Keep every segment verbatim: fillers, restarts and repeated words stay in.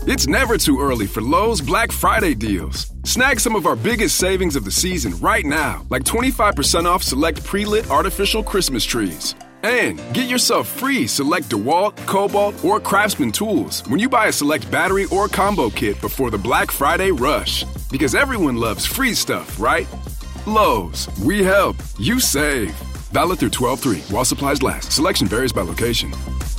It's never too early for Lowe's Black Friday deals. Snag some of our biggest savings of the season right now, like twenty-five percent off select pre-lit artificial Christmas trees. And get yourself free select DeWalt, Cobalt, or Craftsman tools when you buy a select battery or combo kit before the Black Friday rush. Because everyone loves free stuff, right? Lowe's, we help, you save. Valid through twelve three while supplies last. Selection varies by location.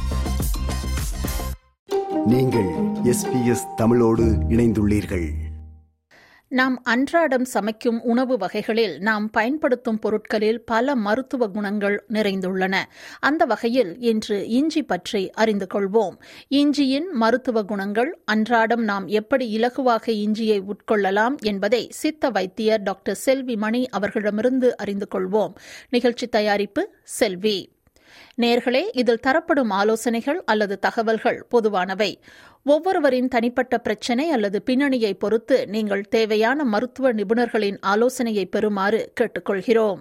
நீங்கள் S B S தமிழோடு இணைந்துள்ளீர்கள். நாம் அன்றாடம் சமைக்கும் உணவு வகைகளில் நாம் பயன்படுத்தும் பொருட்களில் பல மருத்துவ குணங்கள் நிறைந்துள்ளன. அந்த வகையில் இன்று இஞ்சி பற்றி அறிந்து கொள்வோம். இஞ்சியின் மருத்துவ குணங்கள், அன்றாடம் நாம் எப்படி இலகுவாக இஞ்சியை உட்கொள்ளலாம் என்பதை சித்த வைத்தியர் டாக்டர் செல்வி மணி அவர்களிடமிருந்து அறிந்து கொள்வோம். நிகழ்ச்சி தயாரிப்பு செல்வி. நேர்களே, இதில் தரப்படும் ஆலோசனைகள் அல்லது தகவல்கள் பொதுவானவை. ஒவ்வொருவரின் தனிப்பட்ட பிரச்சினை அல்லது பின்னணியை பொறுத்து நீங்கள் தேவையான மருத்துவ நிபுணர்களின் ஆலோசனையை பெறுமாறு கேட்டுக்கொள்கிறோம்.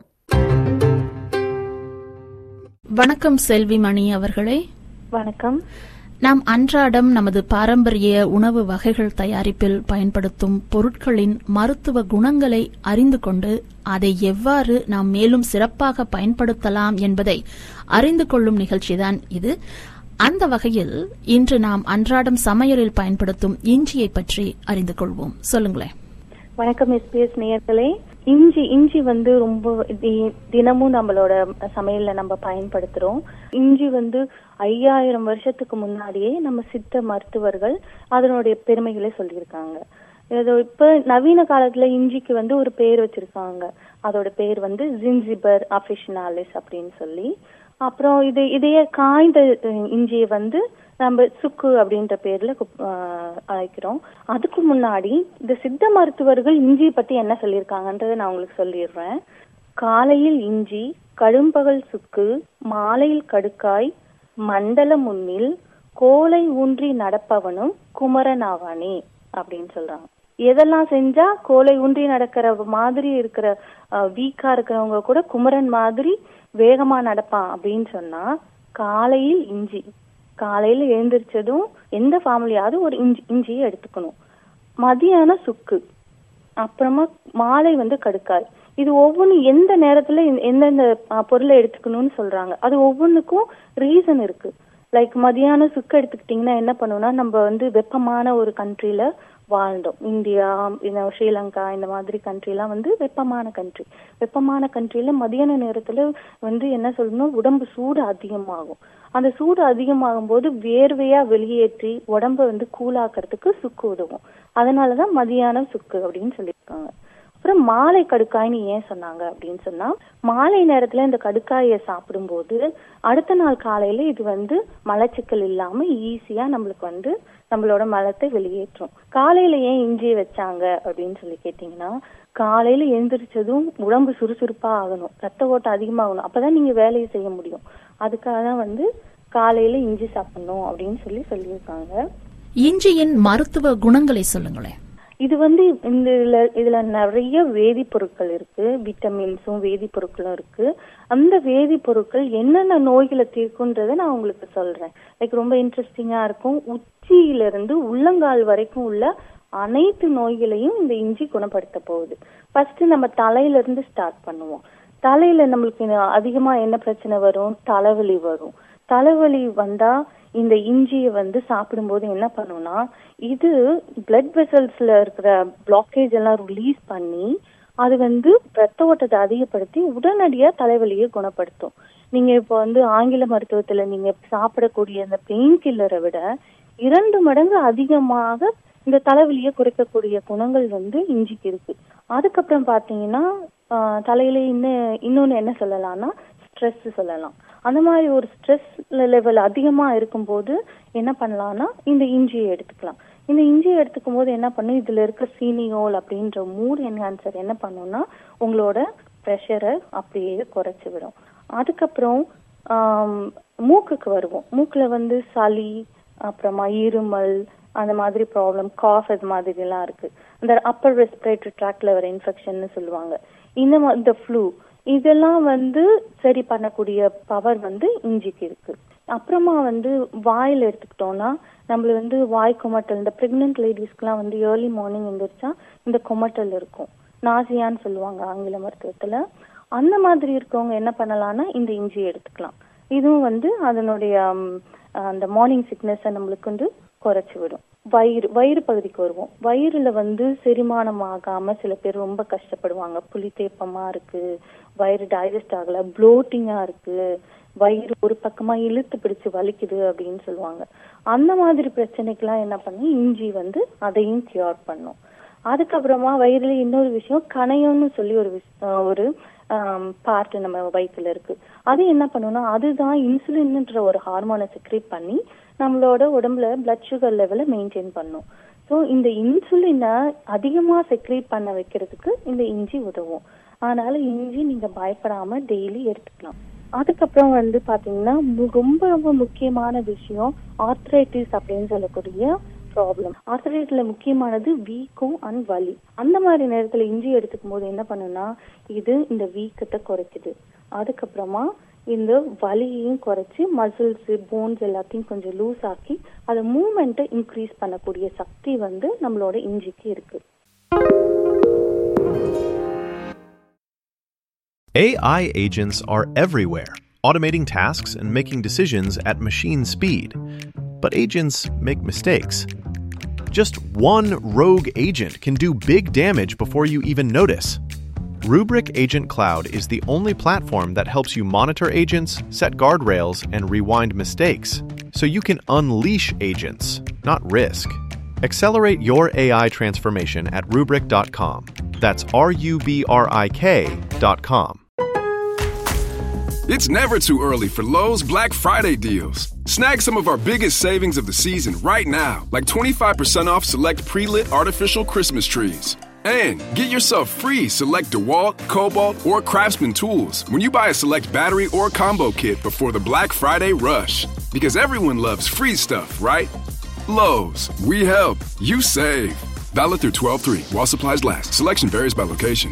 வணக்கம் செல்வி மணி அவர்களே. வணக்கம். நாம் அன்றாடம் நமது பாரம்பரிய உணவு வகைகள் தயாரிப்பில் பயன்படுத்தும் பொருட்களின் மருத்துவ குணங்களை அறிந்து கொண்டு அதை எவ்வாறு நாம் மேலும் சிறப்பாக பயன்படுத்தலாம் என்பதை அறிந்து கொள்ளும் நிகழ்ச்சிதான் இது. அந்த வகையில் இன்று நாம் அன்றாடம் சமையலில் பயன்படுத்தும் இஞ்சியை பற்றி அறிந்து கொள்வோம். சொல்லுங்களேன். வணக்கம் எஸ்பிஎஸ் நேயர்களே. இஞ்சி இஞ்சி வந்து ரொம்ப தினமும் நம்மளோட சமையல்ல நம்ம பயன்படுத்துறோம். இஞ்சி வந்து ஐயாயிரம் வருஷத்துக்கு முன்னாடியே நம்ம சித்த மருத்துவர்கள் அதனுடைய பெருமைகளை சொல்லியிருக்காங்க. இப்ப நவீன காலத்துல இஞ்சிக்கு வந்து ஒரு பேர் வச்சிருக்காங்க. அதோட பேர் வந்து ஜின்ஜிபர் அஃபிஷினாலிஸ் அப்படின்னு சொல்லி. அப்புறம் இது இதையே காய்ந்த இஞ்சியை வந்து நம்ம சுக்கு அப்படின்ற பேர்ல அழைக்கிறோம். அதுக்கு முன்னாடி இந்த சித்த மருத்துவர்கள் இஞ்சியை பத்தி என்ன சொல்லியிருக்காங்கன்றத நான் உங்களுக்கு சொல்லிடுறேன். காலையில் இஞ்சி, கடும்பகல் சுக்கு, மாலையில் கடுக்காய், மண்டல முன்னில் கோலை ஊன்றி நடப்பவனும் குமரனாவானே அப்படின்னு சொல்றாங்க. எதெல்லாம் செஞ்சா கோலை ஊன்றி நடக்கிற மாதிரி இருக்கிற வீக்கா இருக்கிறவங்க கூட குமரன் மாதிரி வேகமா நடப்பான் அப்படின்னு சொன்னா, காலையில் இஞ்சி, காலையில எழுந்திரிச்சதும் எந்த ஃபேமிலியாவது ஒரு இஞ்சி இஞ்சியை எடுத்துக்கணும். மதியானம் சுக்கு, அப்புறமா மாலை வந்து கடுக்காய். இது ஒவ்வொன்றும் எந்த நேரத்துல எந்தெந்த பொருளை எடுத்துக்கணும்னு சொல்றாங்க. அது ஒவ்வொன்றுக்கும் ரீசன் இருக்கு. லைக் மதியானம் சுக்கு எடுத்துக்கிட்டீங்கன்னா என்ன பண்ணுவோம்னா, நம்ம வந்து வெப்பமான ஒரு கண்ட்ரில வாழ்ந்தோம். இந்தியா, ஸ்ரீலங்கா இந்த மாதிரி கண்ட்ரி எல்லாம் வந்து வெப்பமான கண்ட்ரி. வெப்பமான கண்ட்ரில மதியான நேரத்துல வந்து என்ன சொல்லணும், உடம்பு சூடு அதிகமாகும். அந்த சூடு அதிகமாகும் போது வேர்வையா வெளியேற்றி உடம்ப வந்து கூலாக்கிறதுக்கு சுக்கு உதவும். அதனாலதான் மதியானம் சுக்கு அப்படின்னு சொல்லியிருக்காங்க. அப்புறம் மாலை கடுக்காய்னு ஏன் சொன்னாங்க அப்படின்னு சொன்னா, மாலை நேரத்துல இந்த கடுக்காயை சாப்பிடும் போது அடுத்த நாள் காலையில இது வந்து மலச்சிக்கல் இல்லாம ஈஸியா நம்மளுக்கு வந்து நம்மளோட மலத்தை வெளியேற்றும். காலையில ஏன் இஞ்சியை வச்சாங்க அப்படின்னு சொல்லி கேட்டீங்கன்னா, காலையில எழுந்திரிச்சதும் உடம்பு சுறுசுறுப்பா ஆகணும், ரத்த ஓட்டம் அதிகமாகணும், அப்பதான் நீங்க வேலையை செய்ய முடியும். அதுக்காக தான் வந்து காலையில இஞ்சி சாப்பிடணும் அப்படின்னு சொல்லி சொல்லியிருக்காங்க. இஞ்சியின் மருத்துவ குணங்களை சொல்லுங்களேன். இது வந்து இந்த இதுல இதுல நிறைய வேதிப்பொருட்கள் இருக்கு, விட்டமின்ஸும் வேதிப்பொருட்களும் இருக்கு. அந்த வேதிப்பொருட்கள் என்னென்ன நோய்களை தீர்க்குன்றத நான் உங்களுக்கு சொல்றேன். லைக் ரொம்ப இன்ட்ரெஸ்டிங்கா இருக்கும். உச்சியில இருந்து உள்ளங்கால் வரைக்கும் உள்ள அனைத்து நோய்களையும் இந்த இஞ்சி குணப்படுத்த போகுது. ஃபர்ஸ்ட் நம்ம தலையில இருந்து ஸ்டார்ட் பண்ணுவோம். தலையில நம்மளுக்கு அதிகமா என்ன பிரச்சனை வரும், தலைவலி வரும். தலைவலி வந்தா இந்த இஞ்சியை வந்து சாப்பிடும்போது என்ன பண்ணும்னா, இது பிளட் வெசல்ஸ்ல இருக்கிற பிளாக்கேஜ் எல்லாம் ரிலீஸ் பண்ணி அது வந்து ரத்த ஓட்டத்தை அதிகப்படுத்தி உடனடியா தலைவலியை குணப்படுத்தும். நீங்க இப்போ வந்து ஆங்கில மருத்துவத்துல நீங்க சாப்பிடக்கூடிய இந்த பெயின் கில்லரை விட இரண்டு மடங்கு அதிகமாக இந்த தலைவலியை குறைக்கக்கூடிய குணங்கள் வந்து இஞ்சிக்கு இருக்கு. அதுக்கப்புறம் பாத்தீங்கன்னா ஆஹ் தலையில இன்னும் இன்னொன்னு என்ன சொல்லலாம்னா, ஸ்ட்ரெஸ் சொல்லலாம். அந்த மாதிரி ஒரு ஸ்ட்ரெஸ் லெவல் அதிகமா இருக்கும் போது என்ன பண்ணலாம்னா இந்த இஞ்சியை எடுத்துக்கலாம். இந்த இஞ்சியை எடுத்துக்கும் போது என்ன பண்ணும், இதுல இருக்க சீனியோல் அப்படின்ற மூட் என்ஹான்சர் என்ன பண்ணும்னா உங்களோட ப்ரெஷரை அப்படியே குறைச்சி விடும். அதுக்கப்புறம் ஆஹ் மூக்குக்கு வருவோம். மூக்குல வந்து சளி, அப்புறமா இருமல், அந்த மாதிரி ப்ராப்ளம், காஃப், அது மாதிரி எல்லாம் இருக்கு. இந்த அப்பர் ரெஸ்பிரேட்டரி ட்ராக்ல வர இன்ஃபெக்ஷன் சொல்லுவாங்க. இந்த இந்த ஃப்ளூ, இதெல்லாம் வந்து சரி பண்ணக்கூடிய பவர் வந்து இஞ்சிக்கு இருக்கு. அப்புறமா வந்து வாயில எடுத்துக்கிட்டோம்னா நம்மள வந்து வாய் கொமட்டல், இந்த பிரெக்னென்ட் லேடிஸ்க்குலாம் வந்து ஏர்லி மார்னிங் எந்திரிச்சா இந்த கொமட்டல் இருக்கும், நாசியான்னு சொல்லுவாங்க ஆங்கில மருத்துவத்துல. அந்த மாதிரி இருக்கவங்க என்ன பண்ணலாம்னா இந்த இஞ்சி எடுத்துக்கலாம். இதுவும் வந்து அதனுடைய அந்த மார்னிங் சிக்னஸை நம்மளுக்கு வந்து குறைச்சி விடும். வயிறு வயிறு பகுதிக்கு வருவோம். வயிறுல வந்து செரிமானம் ஆகாம சில பேர் ரொம்ப கஷ்டப்படுவாங்க. புளி தேப்பமா இருக்கு, வயிறு டைஜஸ்ட் ஆகல, ப்ளோட்டிங்கா இருக்கு, வயிறு ஒரு பக்கமா இழுத்து பிடிச்சு வலிக்குது அப்படின்னு சொல்லுவாங்க. அந்த மாதிரி பிரச்சனைக்கெல்லாம் என்ன பண்ணும், இஞ்சி வந்து அதையும் கியூர் பண்ணும். அதுக்கப்புறமா வயிறுல இன்னொரு விஷயம் கணையம்னு சொல்லி ஒரு ஒரு பார்ட் நம்ம வயிற்றுல இருக்கு. அது என்ன பண்ணும்னா அதுதான் இன்சுலின்ன்ற ஒரு ஹார்மோனை செக்ரேட் பண்ணி நம்மளோட உடம்புல பிளட் சுகர் லெவலை மெயின்டைன் பண்ணும். ஸோ இந்த இன்சுலினை அதிகமா செக்ரேட் பண்ண வைக்கிறதுக்கு இந்த இஞ்சி உதவும். அதனால இஞ்சி நீங்க பயப்படாம டெய்லி எடுத்துக்கலாம். அதுக்கப்புறம் வந்து பாத்தீங்கன்னா ரொம்ப ரொம்ப முக்கியமான விஷயம் ஆர்த்ரைட்டிஸ் அப்படின்னு சொல்லக்கூடிய ப்ராப்ளம். ஆர்த்ரைட்டிஸ்ல முக்கியமானது வீக்கம் அண்ட் வலி. அந்த மாதிரி நேரத்துல இஞ்சி எடுத்துக்கும் போது என்ன பண்ணுன்னா இது இந்த வீக்கத்தை குறைக்குது. அதுக்கப்புறமா இந்த வலியையும் குறைச்சி மசில்ஸ் போன்ஸ் எல்லாத்தையும் கொஞ்சம் லூஸ் ஆக்கி அதை மூவ்மெண்ட்டை இன்க்ரீஸ் பண்ணக்கூடிய சக்தி வந்து நம்மளோட இஞ்சிக்கு இருக்கு. A I agents are everywhere, automating tasks and making decisions at machine speed. But agents make mistakes. Just one rogue agent can do big damage before you even notice. Rubrik Agent Cloud is the only platform that helps you monitor agents, set guardrails, and rewind mistakes, so you can unleash agents, not risk. Accelerate your A I transformation at rubrik dot com. That's R U B R I K dot com. It's never too early for Lowe's Black Friday deals. Snag some of our biggest savings of the season right now, like twenty-five percent off select pre-lit artificial Christmas trees. And get yourself free select DeWalt, Cobalt, or Craftsman tools when you buy a select battery or combo kit before the Black Friday rush. Because everyone loves free stuff, right? Lowe's, we help, you save. Valid through twelve three while supplies last. Selection varies by location.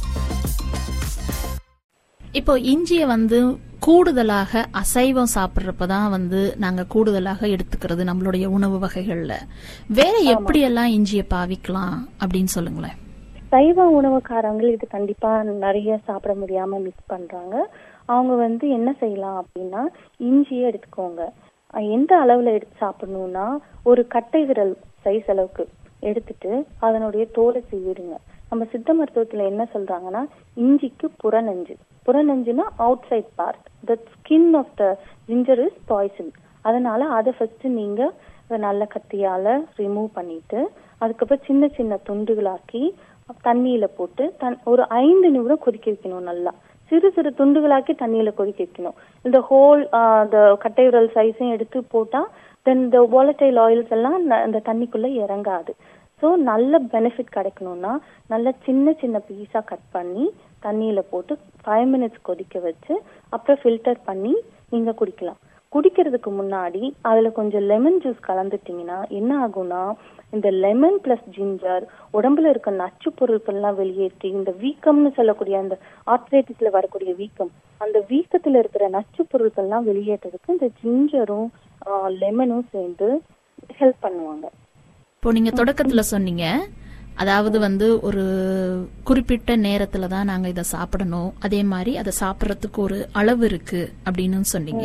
இப்போ இஞ்சியை வந்து கூடுதலாக அசைவம் சாப்பிட்றப்பதான் வந்து நாங்க கூடுதலாக எடுத்துக்கிறது நம்மளுடைய உணவு வகைகள்ல. வேற எப்படியெல்லாம் இஞ்சியை பாவிக்கலாம் அப்படின்னு சொல்லுங்களேன். சைவ உணவுக்காரங்க இது கண்டிப்பா நிறைய சாப்பிட முடியாம மிஸ் பண்றாங்க. அவங்க வந்து என்ன செய்யலாம் அப்படின்னா இஞ்சியை எடுத்துக்கோங்க. எந்த அளவுல எடுத்து சாப்பிடணும்னா ஒரு கட்டை விரல் சைஸ் அளவுக்கு எடுத்துட்டு அதனுடைய தோலை சீவிடுங்க. நம்ம சித்த மருத்துவத்துல என்ன சொல்றாங்கன்னா இஞ்சிக்கு புறநெஞ்சு. புறநெஞ்சுனா outside part. The skin of the ginger is poison. அதனால அதை ஃபர்ஸ்ட் நீங்க நல்ல கத்தியால ரிமூவ் பண்ணிட்டு அதுக்கப்புறம் சின்ன சின்ன துண்டுகளாக்கி தண்ணியில போட்டு தன் ஒரு ஐந்து நிமிடம் கொதிக்க வைக்கணும். நல்லா சிறு சிறு துண்டுகளாக்கி தண்ணியில கொதிக்க வைக்கணும். இந்த ஹோல் இந்த கட்டை விரல் சைஸையும் எடுத்து போட்டா தென் இந்த வாலடைல் ஆயில்ஸ் எல்லாம் அந்த தண்ணிக்குள்ள இறங்காது. ஸோ நல்ல பெனிஃபிட் கிடைக்கணும்னா நல்ல சின்ன சின்ன பீஸா கட் பண்ணி தண்ணியில போட்டு ஃபைவ் மினிட்ஸ் கொதிக்க வச்சு அப்புறம் ஃபில்டர் பண்ணி நீங்க குடிக்கலாம். குடிக்கிறதுக்கு முன்னாடி அதுல கொஞ்சம் லெமன் ஜூஸ் கலந்துட்டீங்கன்னா என்ன ஆகும்னா இந்த லெமன் பிளஸ் ஜிஞ்சர் உடம்புல இருக்க நச்சு பொருட்கள்லாம் வெளியேற்றி இந்த வீக்கம்னு சொல்லக்கூடிய அந்த ஆர்த்ரைட்டிஸ்ல வரக்கூடிய வீக்கம், அந்த வீக்கத்துல இருக்கிற நச்சு பொருட்கள்லாம் வெளியேற்றதுக்கு இந்த ஜிஞ்சரும் லெமனும் சேர்ந்து ஹெல்ப் பண்ணுவாங்க. இப்போ நீங்க தொடக்கத்துல சொன்னீங்க, அதாவது வந்து ஒரு குறிப்பிட்ட நேரத்துல தான் நாங்க இதை சாப்பிடணும், அதே மாதிரி அதை சாப்பிடறதுக்கு ஒரு அளவு இருக்கு அப்படின்னு சொன்னீங்க.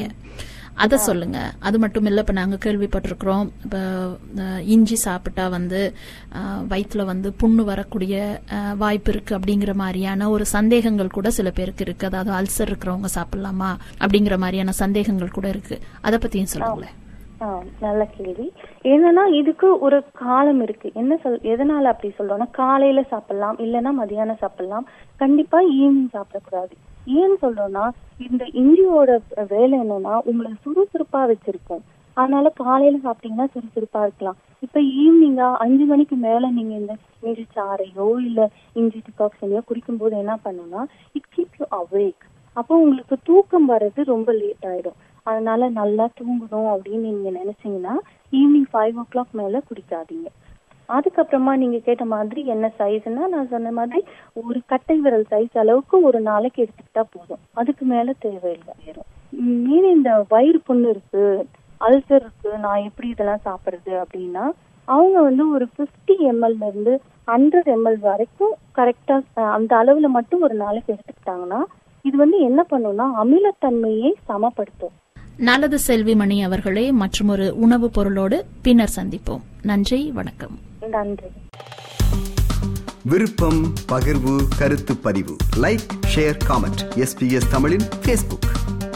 அத சொல்லுங்க. அது மட்டும் இல்ல, இப்ப நாங்க கேள்விப்பட்டிருக்கிறோம் இப்ப இஞ்சி சாப்பிட்டா வந்து வயிற்றுல வந்து புண்ணு வரக்கூடிய வாய்ப்பு இருக்கு அப்படிங்கிற மாதிரியான ஒரு சந்தேகங்கள் கூட சில பேருக்கு இருக்கு. அதாவது அல்சர் இருக்கிறவங்க சாப்பிடலாமா அப்படிங்கிற மாதிரியான சந்தேகங்கள் கூட இருக்கு. அதை பத்தியும் சொல்லுங்களேன். நல்ல கேள்வி. என்னன்னா இதுக்கு ஒரு காலம் இருக்கு. என்ன சொல் எதனால அப்படி சொல்றோம்னா காலையில சாப்பிடலாம், இல்லைன்னா மதியானம் சாப்பிடலாம், கண்டிப்பா ஈவினிங் சாப்பிடக்கூடாது. ஏன்னு சொல்றோம்னா இந்த இஞ்சியோட வேலை என்னன்னா உங்களை சுறுசுறுப்பா வச்சிருக்கும். அதனால காலையில சாப்பிட்டீங்கன்னா சுறுசுறுப்பா இருக்கலாம். இப்ப ஈவினிங்கா அஞ்சு மணிக்கு மேல நீங்க இந்த இஞ்சி சாறையோ இல்ல இஞ்சி டிகாக்ஷனையோ குடிக்கும் போது என்ன பண்ணும்னா இட் கீப் யூ அவேக். அப்போ உங்களுக்கு தூக்கம் வர்றது ரொம்ப லேட் ஆயிடும். அதனால நல்லா தூங்கணும் அப்படின்னு நீங்க நினைச்சீங்கன்னா ஈவினிங் ஃபைவ் ஓ கிளாக் மேல குடிக்காதீங்க. அதுக்கப்புறமா நீங்க கேட்ட மாதிரி என்ன சைஸ்னா நான் சொன்ன மாதிரி ஒரு கட்டை விரல் சைஸ் அளவுக்கு ஒரு நாளைக்கு எடுத்துக்கிட்டா போதும். அதுக்கு மேல தேவையில்லை. மீறி இந்த வயிறு புண்ணு இருக்கு, அல்சர் இருக்கு, நான் எப்படி இதெல்லாம் சாப்பிடுறது அப்படின்னா அவங்க வந்து ஒரு பிப்டி எம்எல்ல இருந்து ஹண்ட்ரட் எம்எல் வரைக்கும் கரெக்டா அந்த அளவுல மட்டும் ஒரு நாளைக்கு எடுத்துக்கிட்டாங்கன்னா இது வந்து என்ன பண்ணும்னா அமிலத்தன்மையை சமப்படுத்தும். நல்லது செல்விமணி அவர்களே, மற்றும் ஒரு உணவுப் பொருளோடு பின்னர் சந்திப்போம். நன்றி, வணக்கம். நன்றி. விருப்பம், பகிர்வு, கருத்து பதிவு, லைக், ஷேர், காமெண்ட். எஸ்பிஎஸ் தமிழின் Facebook.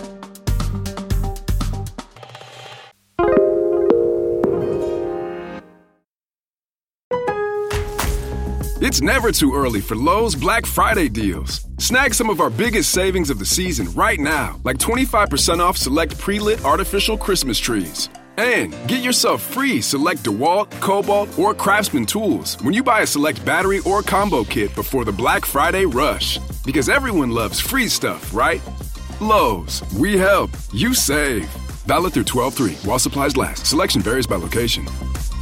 It's never too early for Lowe's Black Friday deals. Snag some of our biggest savings of the season right now, like twenty-five percent off select pre-lit artificial Christmas trees. And get yourself free select DeWalt, Cobalt, or Craftsman tools when you buy a select battery or combo kit before the Black Friday rush. Because everyone loves free stuff, right? Lowe's, we help, you save. Valid through twelve three while supplies last. Selection varies by location.